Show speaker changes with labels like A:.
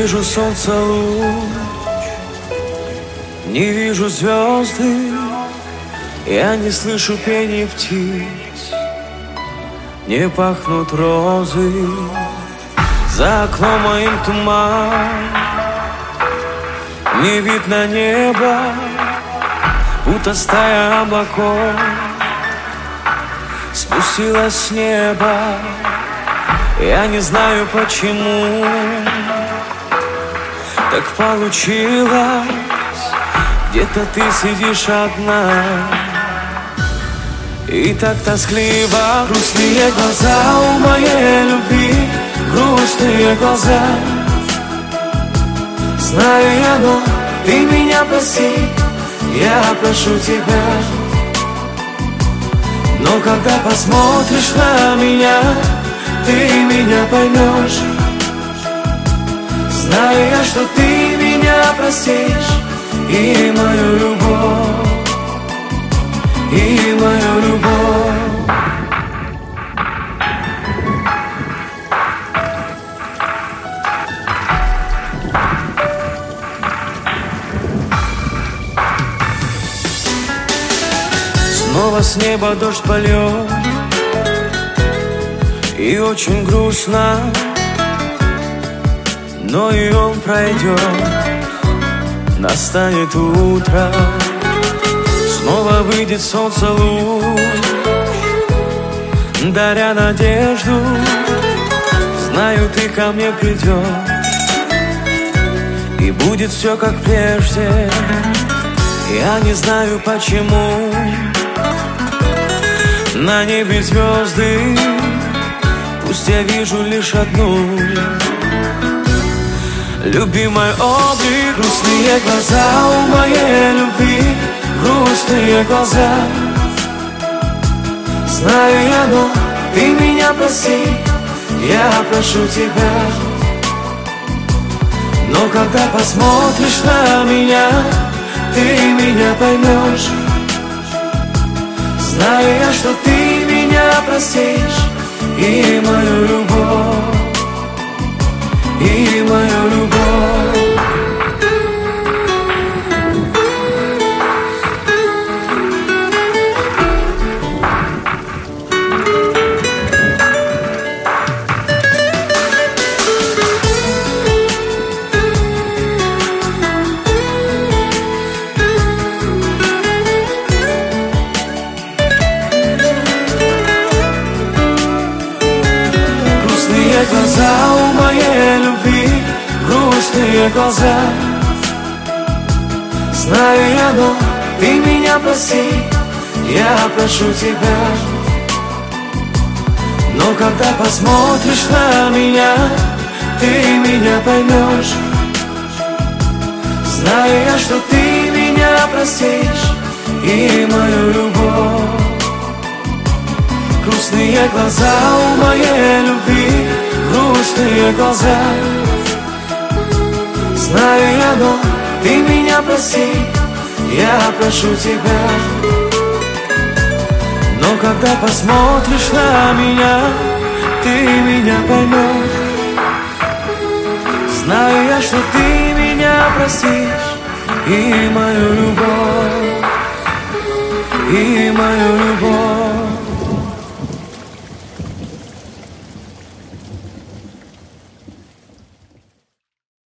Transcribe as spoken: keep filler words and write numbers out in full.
A: вижу солнца луч, не вижу звезды, я не слышу пения птиц, не пахнут розы. За окном моим туман, не видно неба, будто стая облаков спустилась с неба. Я не знаю почему так получилось. Где-то ты сидишь одна и так тоскливо. Грустные глаза у моей любви, грустные глаза. Знаю я, но ты меня прости, я прошу тебя. Но когда посмотришь на меня, ты меня поймешь. Знаю я, что ты меня простишь, и мою любовь, и мою любовь. Снова с неба дождь польет, и очень грустно, но и он пройдет. Настанет утро, снова выйдет солнце луч, даря надежду. Знаю, ты ко мне придешь, и будет все как прежде. Я не знаю почему на небе звезды, пусть я вижу лишь одну. Любимый облик, грустные глаза у моей любви, грустные глаза. Знаю я, но ты меня прости, я прошу тебя. Но когда посмотришь на меня, ты меня поймешь. Знаю я, что ты меня простишь, и мою любовь, и мою любовь. Грустные глаза у моей любви, грустные глаза. Знаю я, но ты меня прости, я прошу тебя. Но когда посмотришь на меня, ты меня поймешь. Знаю я, что ты меня простишь, и мою любовь. Грустные глаза у моей любви, грустные глаза. Знаю я, но ты меня прости, я прошу тебя. Но когда посмотришь на меня, ты меня поймешь. Знаю я, что ты меня простишь, и мою любовь, и мою любовь.